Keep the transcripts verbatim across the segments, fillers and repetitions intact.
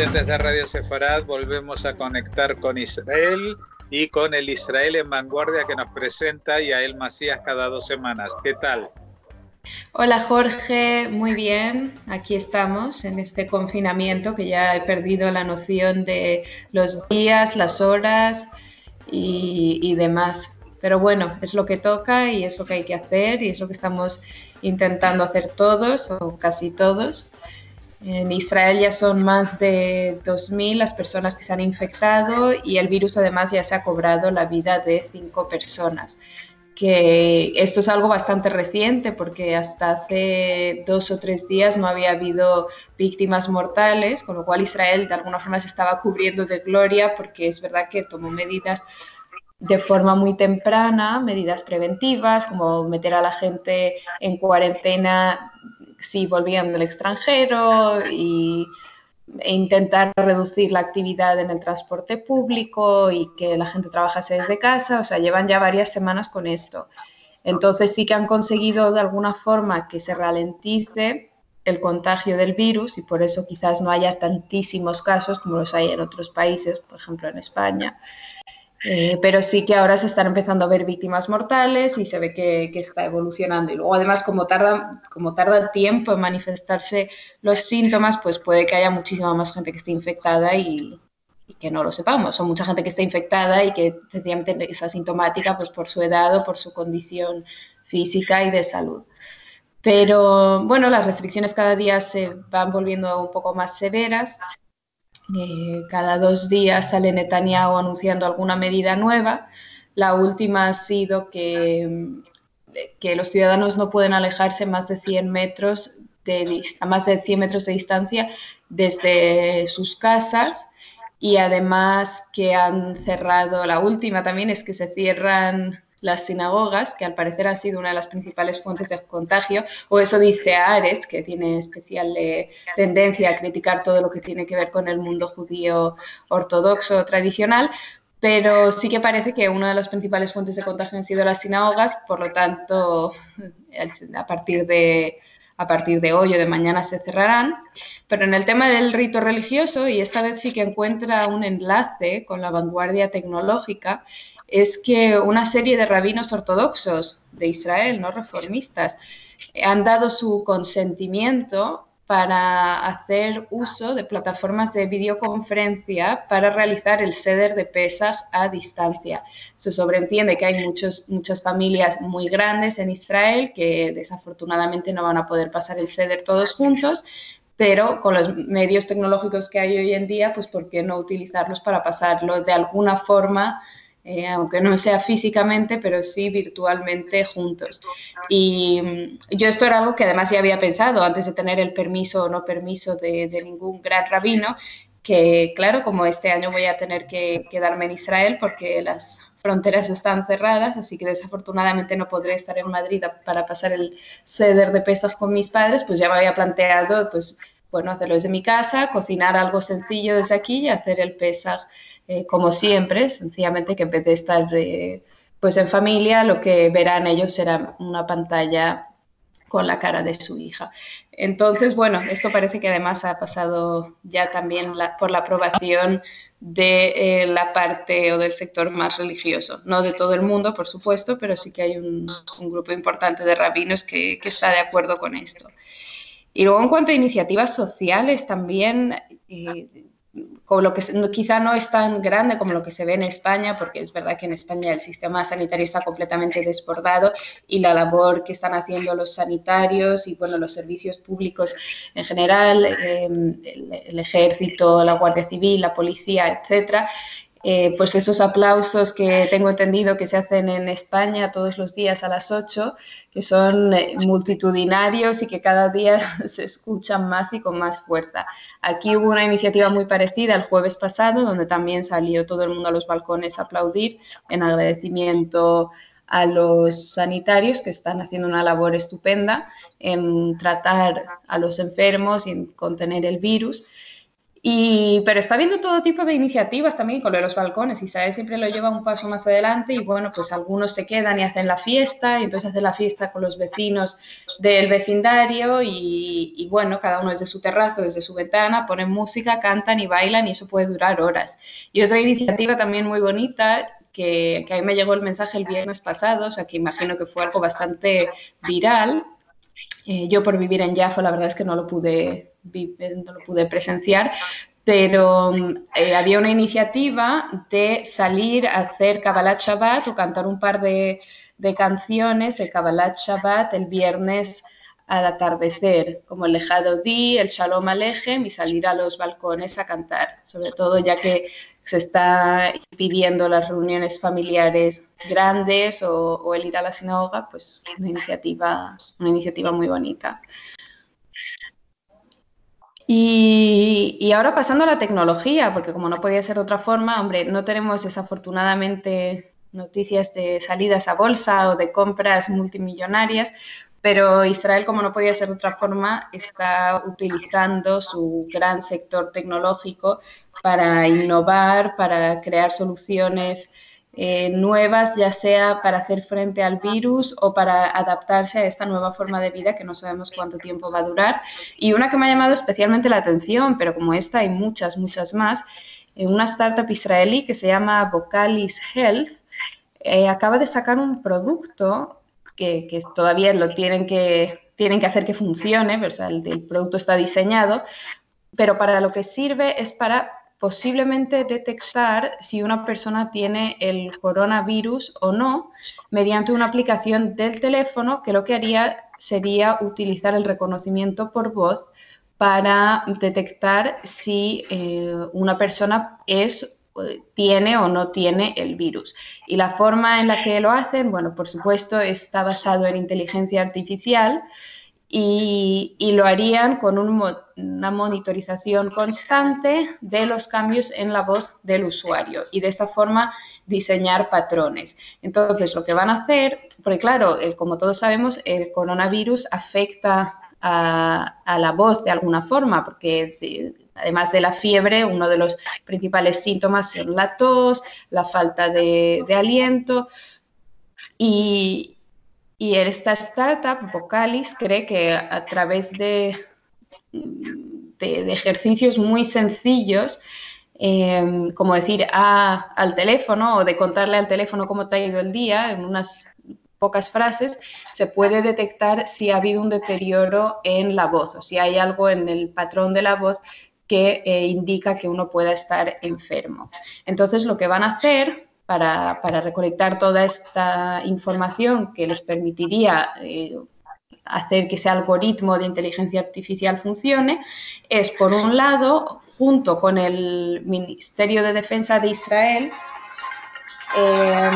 oyentes de Radio Sefarad, volvemos a conectar con Israel y con el Israel en Vanguardia que nos presenta Yael Macías cada dos semanas. ¿Qué tal? Hola Jorge, muy bien. Aquí estamos en este confinamiento que ya he perdido la noción de los días, las horas y, y demás. Pero bueno, es lo que toca y es lo que hay que hacer y es lo que estamos intentando hacer todos o casi todos. En Israel ya son más de dos mil las personas que se han infectado y el virus además ya se ha cobrado la vida de cinco personas. Que esto es algo bastante reciente porque hasta hace dos o tres días no había habido víctimas mortales, con lo cual Israel de alguna forma se estaba cubriendo de gloria porque es verdad que tomó medidas de forma muy temprana, medidas preventivas, como meter a la gente en cuarentena si volvían del extranjero y e intentar reducir la actividad en el transporte público y que la gente trabajase desde casa. O sea, llevan ya varias semanas con esto. Entonces sí que han conseguido de alguna forma que se ralentice el contagio del virus y por eso quizás no haya tantísimos casos como los hay en otros países, por ejemplo en España. Eh, pero sí que ahora se están empezando a ver víctimas mortales y se ve que, que está evolucionando. Y luego, además, como tarda, como tarda tiempo en manifestarse los síntomas, pues puede que haya muchísima más gente que esté infectada y, y que no lo sepamos. O mucha gente que esté infectada y que sencillamente es asintomática pues, por su edad o por su condición física y de salud. Pero, bueno, las restricciones cada día se van volviendo un poco más severas. Eh, cada dos días sale Netanyahu anunciando alguna medida nueva. La última ha sido que, que los ciudadanos no pueden alejarse más de cien metros de, a más de cien metros de distancia desde sus casas y además que han cerrado, la última también es que se cierran las sinagogas, que al parecer han sido una de las principales fuentes de contagio, o eso dice Haaretz, que tiene especial eh, tendencia a criticar todo lo que tiene que ver con el mundo judío ortodoxo tradicional, pero sí que parece que una de las principales fuentes de contagio han sido las sinagogas, por lo tanto, a partir de, a partir de hoy o de mañana se cerrarán. Pero en el tema del rito religioso, y esta vez sí que encuentra un enlace con la vanguardia tecnológica, es que una serie de rabinos ortodoxos de Israel, no reformistas, han dado su consentimiento para hacer uso de plataformas de videoconferencia para realizar el Seder de Pesach a distancia. Se sobreentiende que hay muchos, muchas familias muy grandes en Israel que desafortunadamente no van a poder pasar el Seder todos juntos, pero con los medios tecnológicos que hay hoy en día, pues ¿por qué no utilizarlos para pasarlo de alguna forma? Eh, aunque no sea físicamente, pero sí virtualmente juntos. Y yo esto era algo que además ya había pensado antes de tener el permiso o no permiso de, de ningún gran rabino, que claro, como este año voy a tener que quedarme en Israel porque las fronteras están cerradas, así que desafortunadamente no podré estar en Madrid para pasar el Seder de Pesach con mis padres, pues ya me había planteado, pues, bueno, hacerlo desde mi casa, cocinar algo sencillo desde aquí y hacer el Pesach Eh, como siempre, sencillamente que en vez de estar eh, pues en familia, lo que verán ellos será una pantalla con la cara de su hija. Entonces, bueno, esto parece que además ha pasado ya también la, por la aprobación de eh, la parte o del sector más religioso. No de todo el mundo, por supuesto, pero sí que hay un, un grupo importante de rabinos que, que está de acuerdo con esto. Y luego, en cuanto a iniciativas sociales, también... Eh, con lo que quizá no es tan grande como lo que se ve en España, porque es verdad que en España el sistema sanitario está completamente desbordado y la labor que están haciendo los sanitarios y bueno, los servicios públicos en general, eh, el, el ejército, la Guardia Civil, la policía, etcétera, eh, pues esos aplausos que tengo entendido que se hacen en España todos los días a las ocho, que son eh, multitudinarios y que cada día se escuchan más y con más fuerza. Aquí hubo una iniciativa muy parecida el jueves pasado, donde también salió todo el mundo a los balcones a aplaudir en agradecimiento a los sanitarios que están haciendo una labor estupenda en tratar a los enfermos y en contener el virus. Y, pero está viendo todo tipo de iniciativas también con lo de los balcones. Israel siempre lo lleva un paso más adelante y bueno, pues algunos se quedan y hacen la fiesta y entonces hacen la fiesta con los vecinos del vecindario y, y bueno, cada uno desde su terrazo, desde su ventana, ponen música, cantan y bailan y eso puede durar horas. Y otra iniciativa también muy bonita que, que a mí me llegó el mensaje el viernes pasado, o sea que imagino que fue algo bastante viral. Eh, yo por vivir en Jaffa la verdad es que no lo pude, no lo pude presenciar, pero eh, había una iniciativa de salir a hacer Kabbalat Shabbat o cantar un par de, de canciones de Kabbalat Shabbat el viernes al atardecer, como el Lejado Di, el Shalom Alejem y salir a los balcones a cantar, sobre todo ya que se está pidiendo las reuniones familiares grandes o, o el ir a la sinagoga, pues una iniciativa, una iniciativa muy bonita. Y, y ahora pasando a la tecnología, porque como no podía ser de otra forma, hombre, no tenemos desafortunadamente noticias de salidas a bolsa o de compras multimillonarias, pero Israel, como no podía ser de otra forma, está utilizando su gran sector tecnológico para innovar, para crear soluciones eh, nuevas, ya sea para hacer frente al virus o para adaptarse a esta nueva forma de vida que no sabemos cuánto tiempo va a durar. Y una que me ha llamado especialmente la atención, pero como esta hay muchas, muchas más, eh, una startup israelí que se llama Vocalis Health, eh, acaba de sacar un producto que, que todavía lo tienen que, tienen que hacer que funcione, pero, o sea, el, el producto está diseñado, pero para lo que sirve es para posiblemente detectar si una persona tiene el coronavirus o no mediante una aplicación del teléfono que lo que haría sería utilizar el reconocimiento por voz para detectar si eh, una persona es tiene o no tiene el virus. Y la forma en la que lo hacen, bueno, por supuesto, está basado en inteligencia artificial y, y lo harían con un, una monitorización constante de los cambios en la voz del usuario y de esta forma diseñar patrones. Entonces, lo que van a hacer, porque claro, el, como todos sabemos, el coronavirus afecta a, a la voz de alguna forma, porque de, además de la fiebre, uno de los principales síntomas son la tos, la falta de, de aliento y, y esta startup, Vocalis, cree que a través de, de, de ejercicios muy sencillos, eh, como decir a, al teléfono o de contarle al teléfono cómo te ha ido el día en unas pocas frases, se puede detectar si ha habido un deterioro en la voz o si hay algo en el patrón de la voz que eh, indica que uno pueda estar enfermo. Entonces, lo que van a hacer para, para recolectar toda esta información que les permitiría eh, hacer que ese algoritmo de inteligencia artificial funcione, es, por un lado, junto con el Ministerio de Defensa de Israel, eh,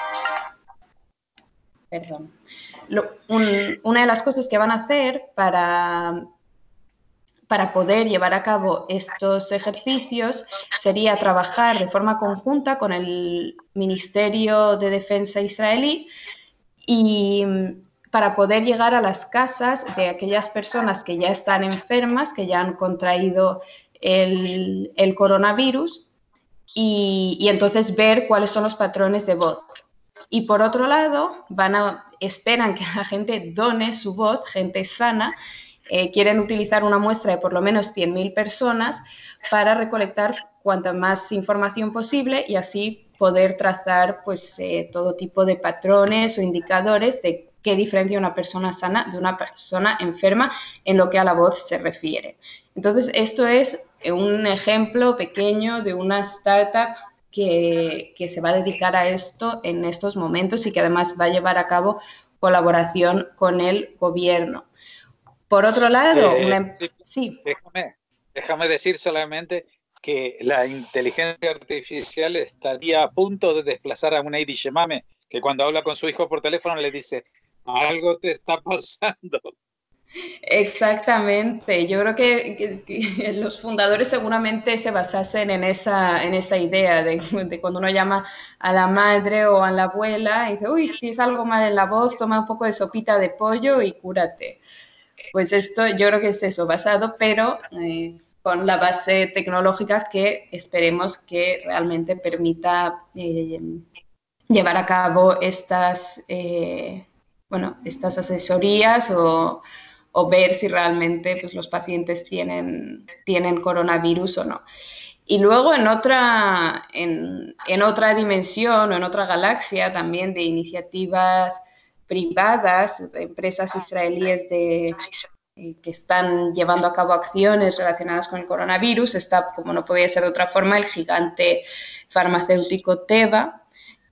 perdón, lo, un, una de las cosas que van a hacer para para poder llevar a cabo estos ejercicios sería trabajar de forma conjunta con el Ministerio de Defensa israelí y para poder llegar a las casas de aquellas personas que ya están enfermas, que ya han contraído el, el coronavirus y, y entonces ver cuáles son los patrones de voz. Y por otro lado, van a, esperan que la gente done su voz, gente sana. Eh, quieren utilizar una muestra de por lo menos cien mil personas para recolectar cuanta más información posible y así poder trazar pues, eh, todo tipo de patrones o indicadores de qué diferencia una persona sana de una persona enferma en lo que a la voz se refiere. Entonces, esto es un ejemplo pequeño de una startup que, que se va a dedicar a esto en estos momentos y que además va a llevar a cabo colaboración con el gobierno. Por otro lado, eh, una... sí, sí. Déjame, déjame decir solamente que la inteligencia artificial estaría a punto de desplazar a un Heidi Shemame, que cuando habla con su hijo por teléfono le dice, algo te está pasando. Exactamente. Yo creo que, que, que los fundadores seguramente se basasen en esa, en esa idea de, de cuando uno llama a la madre o a la abuela y dice, uy, tienes algo mal en la voz, toma un poco de sopita de pollo y cúrate. Pues esto yo creo que es eso, basado, pero eh, con la base tecnológica que esperemos que realmente permita eh, llevar a cabo estas, eh, bueno, estas asesorías o, o ver si realmente pues, los pacientes tienen, tienen coronavirus o no. Y luego en otra, en, en otra dimensión o en otra galaxia también de iniciativas privadas, de empresas israelíes de, que están llevando a cabo acciones relacionadas con el coronavirus, está, como no podía ser de otra forma, el gigante farmacéutico Teva,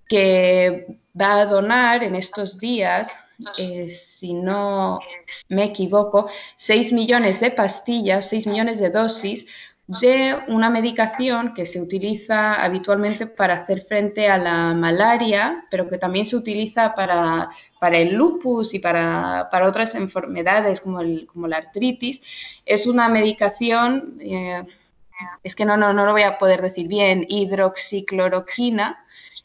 que va a donar en estos días, eh, si no me equivoco, seis millones de pastillas, seis millones de dosis de una medicación que se utiliza habitualmente para hacer frente a la malaria, pero que también se utiliza para, para el lupus y para, para otras enfermedades como, el, como la artritis. Es una medicación, eh, es que no, no, no lo voy a poder decir bien, hidroxicloroquina,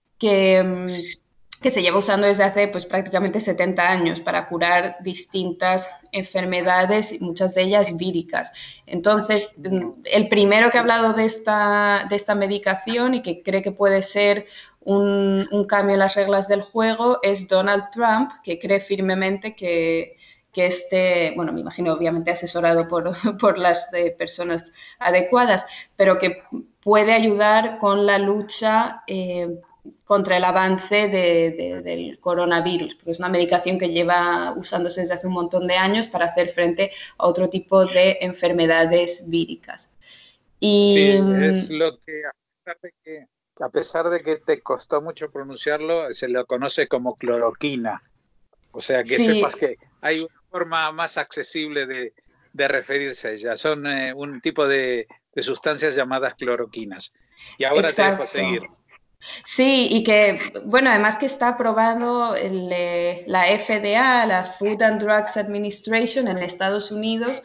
que, que se lleva usando desde hace pues, prácticamente setenta años para curar distintas enfermedades, muchas de ellas víricas. Entonces, el primero que ha hablado de esta, de esta medicación y que cree que puede ser un, un cambio en las reglas del juego es Donald Trump, que cree firmemente que, que este, bueno, me imagino obviamente asesorado por, por las eh, personas adecuadas, pero que puede ayudar con la lucha eh, contra el avance de, de, del coronavirus, porque es una medicación que lleva usándose desde hace un montón de años para hacer frente a otro tipo de enfermedades víricas. Y, sí, es lo que a pesar de que, a pesar de que te costó mucho pronunciarlo, se lo conoce como cloroquina. O sea, que sí. Sepas que hay una forma más accesible de, de referirse a ella. Son eh, un tipo de, de sustancias llamadas cloroquinas. Y ahora Exacto. Te dejo seguir. Sí, y que, bueno, además que está aprobado el, eh, la F D A, la Food and Drugs Administration en Estados Unidos,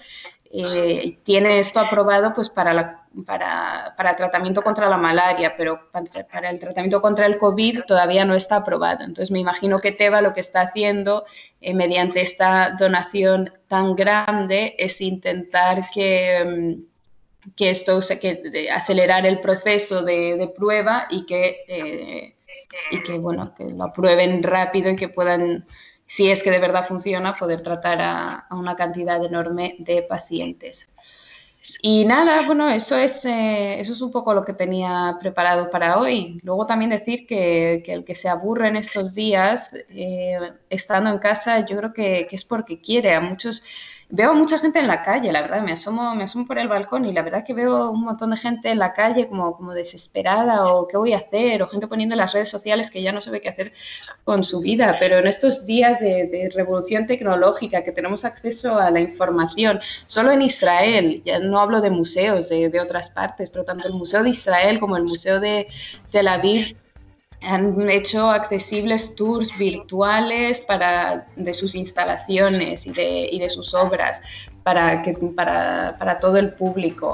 eh, tiene esto aprobado pues para, la, para, para el tratamiento contra la malaria, pero para, para el tratamiento contra el COVID todavía no está aprobado. Entonces me imagino que Teva lo que está haciendo eh, mediante esta donación tan grande es intentar que... que esto se que de acelerar el proceso de, de prueba y que eh, y que bueno que lo aprueben rápido y que puedan, si es que de verdad funciona, poder tratar a, a una cantidad enorme de pacientes. Y nada, bueno, eso es, eh, eso es un poco lo que tenía preparado para hoy. Luego también decir que, que el que se aburre en estos días, eh, estando en casa, yo creo que, que es porque quiere. A muchos, veo a mucha gente en la calle, la verdad, me asomo, me asomo por el balcón y la verdad que veo un montón de gente en la calle como, como desesperada o qué voy a hacer, o gente poniendo en las redes sociales que ya no sabe qué hacer con su vida. Pero en estos días de, de revolución tecnológica, que tenemos acceso a la información, solo en Israel, ya no hablo de museos de, de otras partes, pero tanto el Museo de Israel como el Museo de Tel Aviv han hecho accesibles tours virtuales para, de sus instalaciones y de, y de sus obras para, que, para, para todo el público.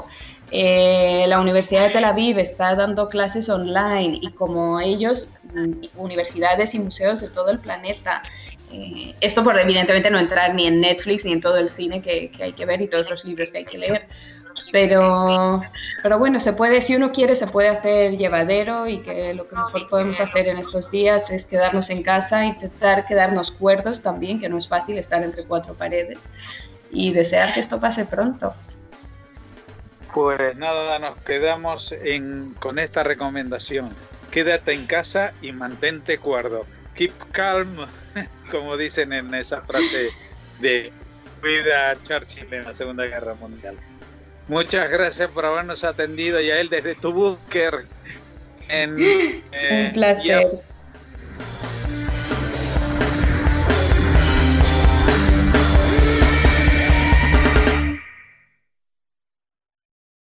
Eh, la Universidad de Tel Aviv está dando clases online y como ellos, universidades y museos de todo el planeta. Eh, esto por evidentemente no entrar ni en Netflix ni en todo el cine que, que hay que ver y todos los libros que hay que leer. Pero, pero bueno, se puede, si uno quiere, se puede hacer llevadero y que lo que mejor podemos hacer en estos días es quedarnos en casa, intentar quedarnos cuerdos también, que no es fácil estar entre cuatro paredes, y desear que esto pase pronto. Pues nada, nos quedamos en, con esta recomendación. Quédate en casa y mantente cuerdo. Keep calm, como dicen en esa frase de cuida a Churchill en la Segunda Guerra Mundial. Muchas gracias por habernos atendido y a él desde tu búnker. En, eh, Un placer.